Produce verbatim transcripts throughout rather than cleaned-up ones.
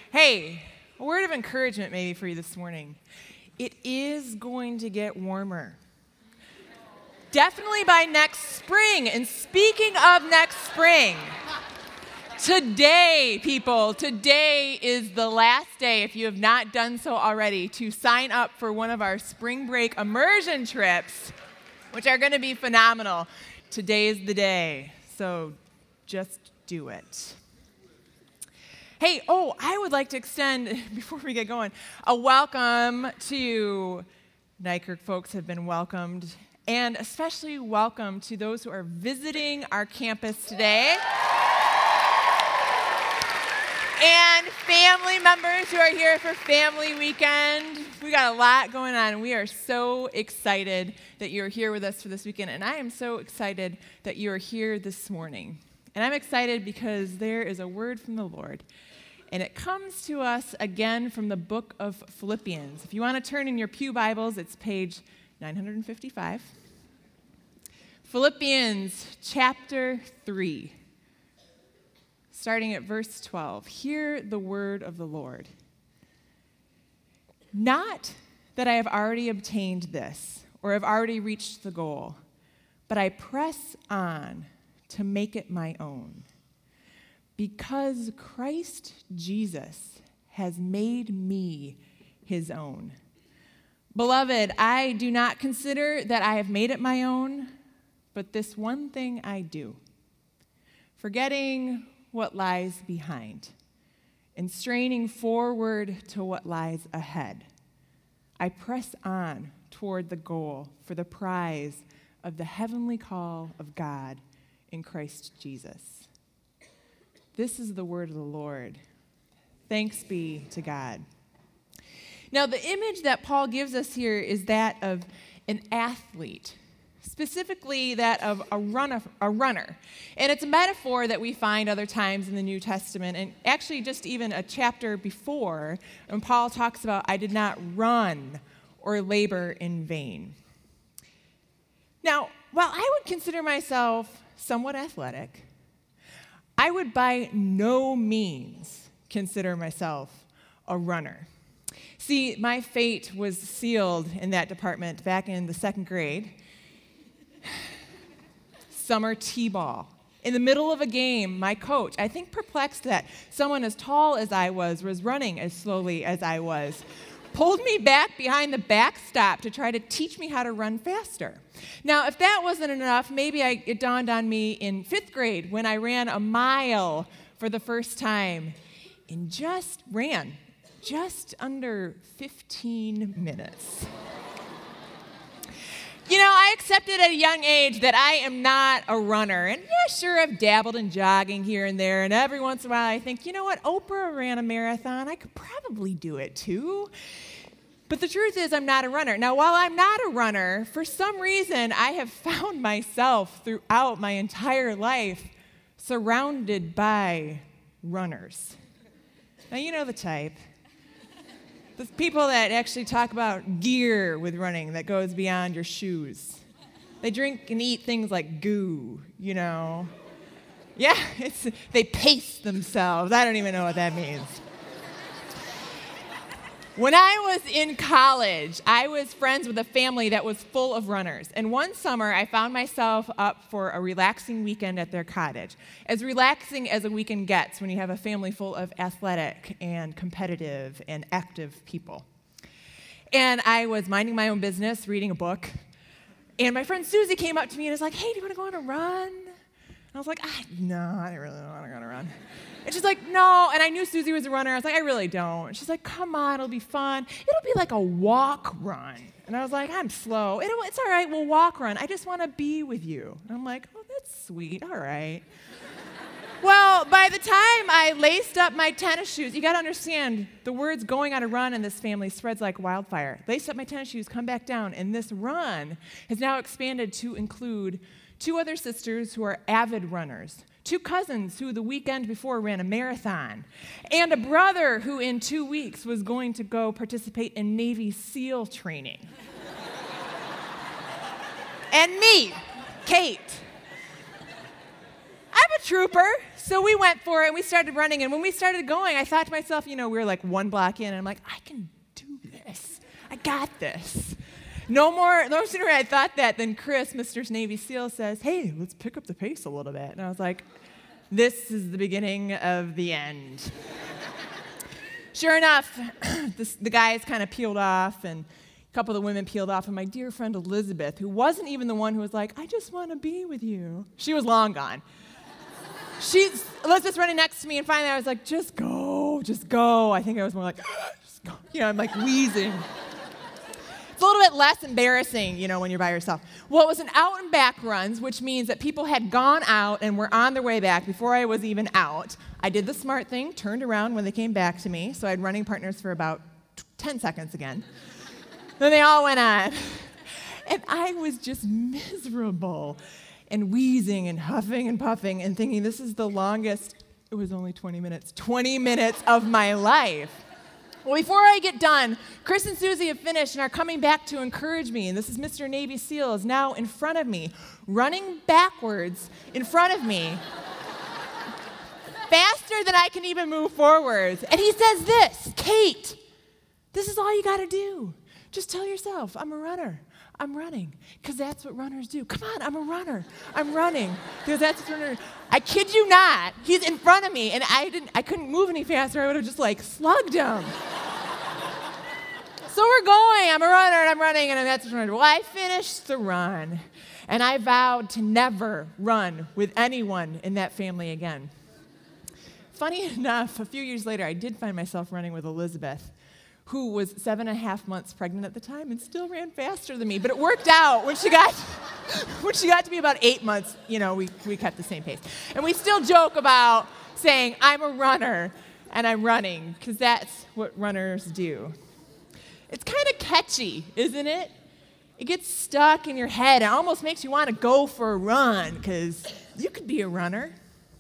Hey, a word of encouragement maybe for you this morning. It is going to get warmer. Definitely by next spring. And speaking of next spring, today, people, today is the last day, if you have not done so already, to sign up for one of our spring break immersion trips, which are going to be phenomenal. Today is the day, so just do it. Hey, oh, I would like to extend, before we get going, a welcome to Nykirk folks have been welcomed, and especially welcome to those who are visiting our campus today. And family members who are here for family weekend. We got a lot going on, and we are so excited that you're here with us for this weekend, and I am so excited that you are here this morning. And I'm excited because there is a word from the Lord. And it comes to us again from the book of Philippians. If you want to turn in your pew Bibles, it's page nine fifty-five. Philippians chapter three, starting at verse twelve. Hear the word of the Lord. Not that I have already obtained this or have already reached the goal, but I press on to make it my own. Because Christ Jesus has made me his own. Beloved, I do not consider that I have made it my own, but this one thing I do, forgetting what lies behind and straining forward to what lies ahead, I press on toward the goal for the prize of the heavenly call of God in Christ Jesus. This is the word of the Lord. Thanks be to God. Now, the image that Paul gives us here is that of an athlete, specifically that of a runner, a runner. And it's a metaphor that we find other times in the New Testament, and actually just even a chapter before, when Paul talks about, I did not run or labor in vain. Now, while I would consider myself somewhat athletic, I would by no means consider myself a runner. See, my fate was sealed in that department back in the second grade. Summer t-ball. In the middle of a game, my coach, I think perplexed that someone as tall as I was was running as slowly as I was, pulled me back behind the backstop to try to teach me how to run faster. Now, if that wasn't enough, maybe I, it dawned on me in fifth grade when I ran a mile for the first time and just ran just under fifteen minutes. You know, I accepted at a young age that I am not a runner. And yeah, sure, I've dabbled in jogging here and there. And every once in a while, I think, you know what? Oprah ran a marathon. I could probably do it too. But the truth is, I'm not a runner. Now, while I'm not a runner, for some reason, I have found myself throughout my entire life surrounded by runners. Now, you know the type. The people that actually talk about gear with running that goes beyond your shoes. They drink and eat things like goo, you know. Yeah, it's, they pace themselves. I don't even know what that means. When I was in college, I was friends with a family that was full of runners. And one summer, I found myself up for a relaxing weekend at their cottage. As relaxing as a weekend gets when you have a family full of athletic and competitive and active people. And I was minding my own business, reading a book. And my friend Susie came up to me and was like, hey, do you want to go on a run? And I was like, ah, no, I don't really want to go on a run. And she's like, no. And I knew Susie was a runner. I was like, I really don't. She's like, come on, it'll be fun. It'll be like a walk run. And I was like, I'm slow. It'll, it's all right, we'll walk run. I just want to be with you. And I'm like, oh, that's sweet. All right. Well, by the time I laced up my tennis shoes, you got to understand, the words going on a run in this family spreads like wildfire. Laced up my tennis shoes, come back down. And this run has now expanded to include two other sisters who are avid runners, two cousins who the weekend before ran a marathon, and a brother who in two weeks was going to go participate in Navy SEAL training. And me, Kate. I a trooper. So we went for it, and we started running. And when we started going, I thought to myself, you know, we were like one block in, and I'm like, I can do this. I got this. No more, no sooner I thought that than Chris, Mister Navy SEAL, says, hey, let's pick up the pace a little bit. And I was like, this is the beginning of the end. Sure enough, this, the guys kind of peeled off, and a couple of the women peeled off, and my dear friend Elizabeth, who wasn't even the one who was like, I just want to be with you. She was long gone. She's, Elizabeth's running next to me, and finally I was like, just go, just go. I think I was more like, just go. You know, I'm like wheezing. It's a little bit less embarrassing, you know, when you're by yourself. Well, it was an out and back runs, which means that people had gone out and were on their way back before I was even out. I did the smart thing, turned around when they came back to me, so I had running partners for about ten seconds again. Then they all went on. And I was just miserable and wheezing and huffing and puffing and thinking, this is the longest, it was only twenty minutes, twenty minutes of my life. Well, before I get done, Chris and Susie have finished and are coming back to encourage me. And this is Mister Navy SEAL is now in front of me, running backwards in front of me, faster than I can even move forwards. And he says this, Kate, this is all you got to do. Just tell yourself, I'm a runner. I'm running, because that's what runners do. Come on, I'm a runner. I'm running, because that's what runners do. I kid you not, he's in front of me, and I didn't. I couldn't move any faster. I would have just, like, slugged him. So we're going. I'm a runner, and I'm running, and that's what runners do. Well, I finished the run, and I vowed to never run with anyone in that family again. Funny enough, a few years later, I did find myself running with Elizabeth, who was seven and a half months pregnant at the time and still ran faster than me. But it worked out. When she got when she got to be about eight months, you know, we, we kept the same pace. And we still joke about saying, I'm a runner, and I'm running, because that's what runners do. It's kind of catchy, isn't it? It gets stuck in your head. It almost makes you want to go for a run, because you could be a runner.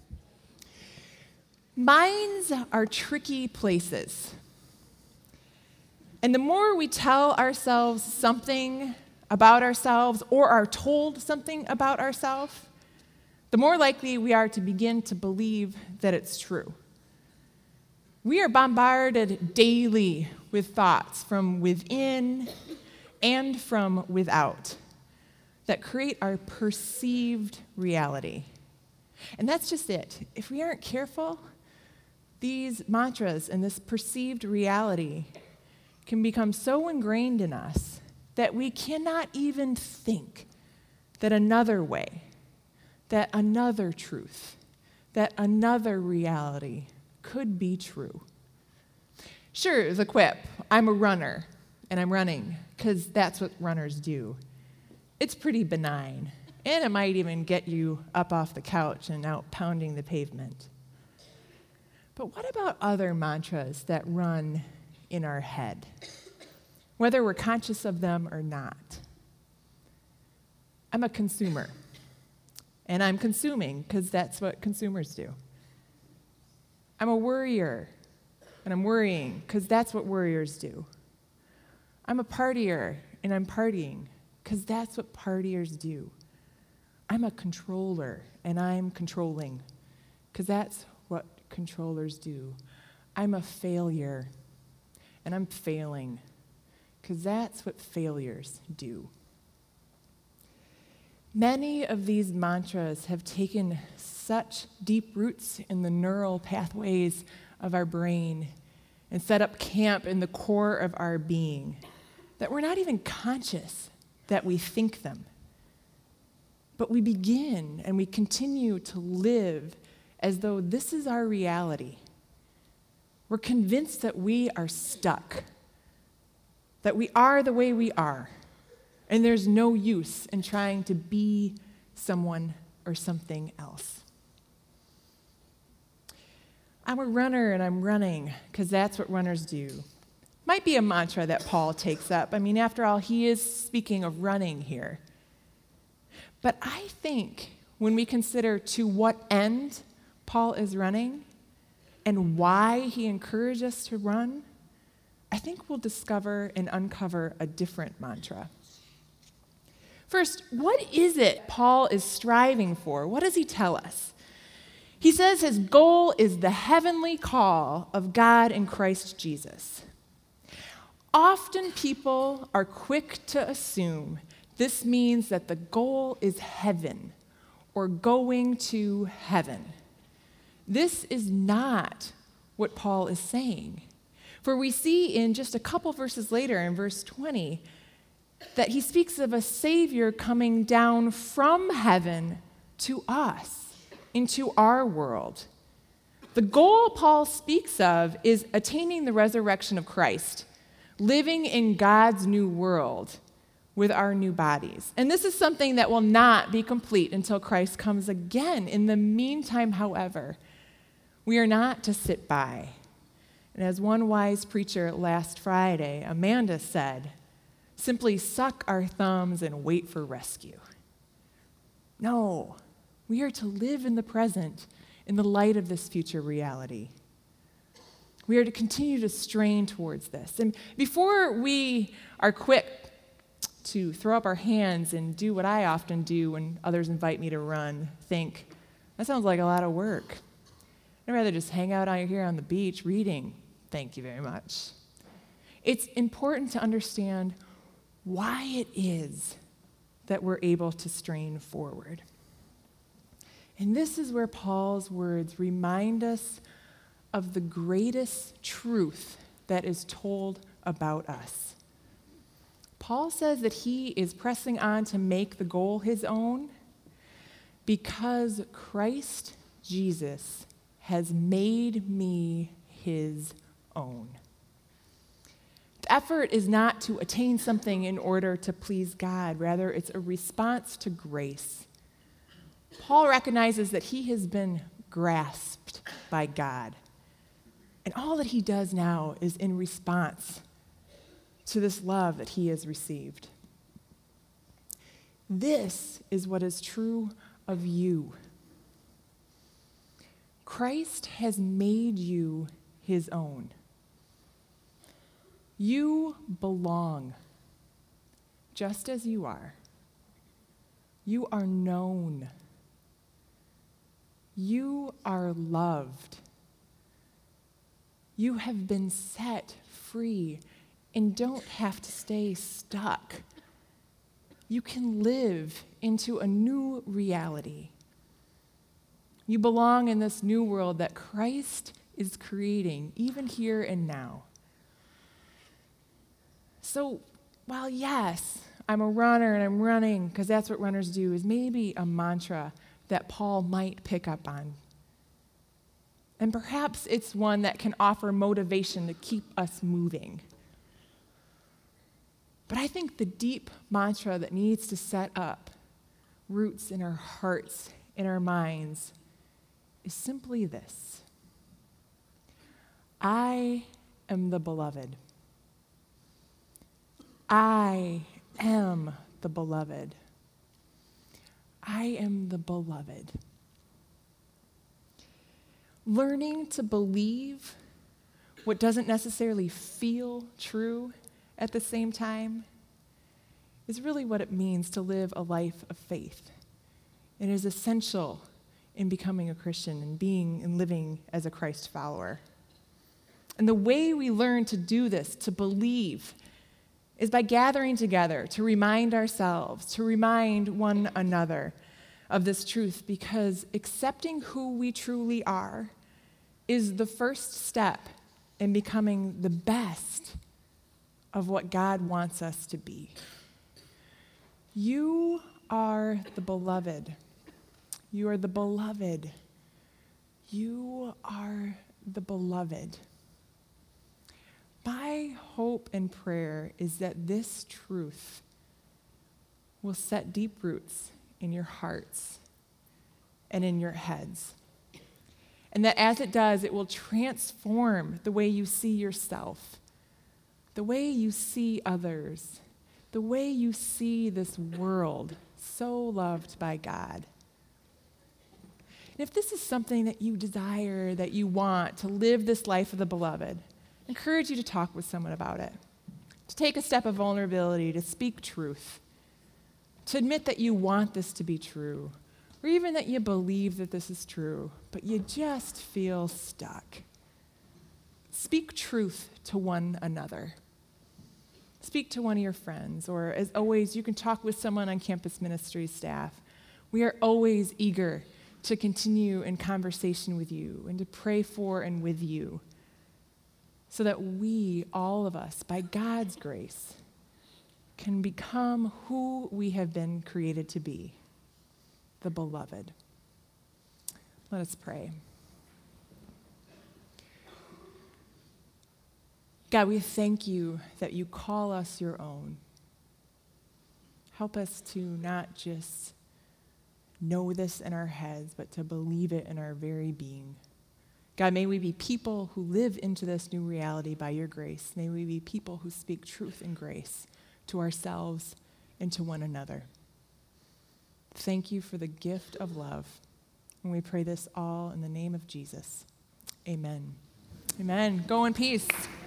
Minds are tricky places. And the more we tell ourselves something about ourselves or are told something about ourselves, the more likely we are to begin to believe that it's true. We are bombarded daily with thoughts from within and from without that create our perceived reality. And that's just it. If we aren't careful, these mantras and this perceived reality can become so ingrained in us that we cannot even think that another way, that another truth, that another reality could be true. Sure, the quip, I'm a runner, and I'm running, because that's what runners do. It's pretty benign, and it might even get you up off the couch and out pounding the pavement. But what about other mantras that run in our head, whether we're conscious of them or not? I'm a consumer, and I'm consuming because that's what consumers do. I'm a worrier, and I'm worrying because that's what worriers do. I'm a partier, and I'm partying because that's what partiers do. I'm a controller, and I'm controlling because that's what controllers do. I'm a failure, and I'm failing, because that's what failures do. Many of these mantras have taken such deep roots in the neural pathways of our brain and set up camp in the core of our being that we're not even conscious that we think them. But we begin and we continue to live as though this is our reality. We're convinced that we are stuck, that we are the way we are, and there's no use in trying to be someone or something else. I'm a runner and I'm running because that's what runners do. Might be a mantra that Paul takes up. I mean, after all, he is speaking of running here. But I think when we consider to what end Paul is running, and why he encouraged us to run, I think we'll discover and uncover a different mantra. First, what is it Paul is striving for? What does he tell us? He says his goal is the heavenly call of God in Christ Jesus. Often people are quick to assume this means that the goal is heaven or going to heaven. This is not what Paul is saying. For we see in just a couple verses later, in verse twenty, that he speaks of a Savior coming down from heaven to us, into our world. The goal Paul speaks of is attaining the resurrection of Christ, living in God's new world with our new bodies. And this is something that will not be complete until Christ comes again. In the meantime, however, we are not to sit by. And as one wise preacher last Friday, Amanda said, simply suck our thumbs and wait for rescue. No, we are to live in the present in the light of this future reality. We are to continue to strain towards this. And before we are quick to throw up our hands and do what I often do when others invite me to run, think, that sounds like a lot of work. I'd rather just hang out out here on the beach reading. Thank you very much. It's important to understand why it is that we're able to strain forward. And this is where Paul's words remind us of the greatest truth that is told about us. Paul says that he is pressing on to make the goal his own because Christ Jesus has made me his own. The effort is not to attain something in order to please God. Rather, it's a response to grace. Paul recognizes that he has been grasped by God. And all that he does now is in response to this love that he has received. This is what is true of you. Christ has made you his own. You belong just as you are. You are known. You are loved. You have been set free and don't have to stay stuck. You can live into a new reality. You belong in this new world that Christ is creating, even here and now. So, while yes, I'm a runner and I'm running because that's what runners do, is maybe a mantra that Paul might pick up on. And perhaps it's one that can offer motivation to keep us moving. But I think the deep mantra that needs to set up roots in our hearts, in our minds, is simply this: I am the beloved. I am the beloved. I am the beloved. Learning to believe what doesn't necessarily feel true at the same time is really what it means to live a life of faith. It is essential in becoming a Christian and being and living as a Christ follower. And the way we learn to do this, to believe, is by gathering together to remind ourselves, to remind one another of this truth, because accepting who we truly are is the first step in becoming the best of what God wants us to be. You are the beloved. You are the beloved. You are the beloved. My hope and prayer is that this truth will set deep roots in your hearts and in your heads. And that as it does, it will transform the way you see yourself, the way you see others, the way you see this world so loved by God. And if this is something that you desire, that you want, to live this life of the beloved, I encourage you to talk with someone about it, to take a step of vulnerability, to speak truth, to admit that you want this to be true, or even that you believe that this is true, but you just feel stuck. Speak truth to one another. Speak to one of your friends, or as always, you can talk with someone on campus ministry staff. We are always eager to continue in conversation with you and to pray for and with you so that we, all of us, by God's grace, can become who we have been created to be, the beloved. Let us pray. God, we thank you that you call us your own. Help us to not just know this in our heads, but to believe it in our very being. God, may we be people who live into this new reality by your grace. May we be people who speak truth and grace to ourselves and to one another. Thank you for the gift of love. And we pray this all in the name of Jesus. Amen. Amen. Go in peace.